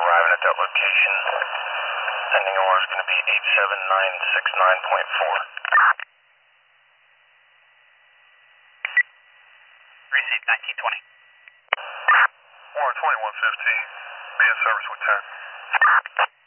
arriving at that location. Sending OR is going to be 87969.4. Receipt 1920. OR 2115, be in service with 10.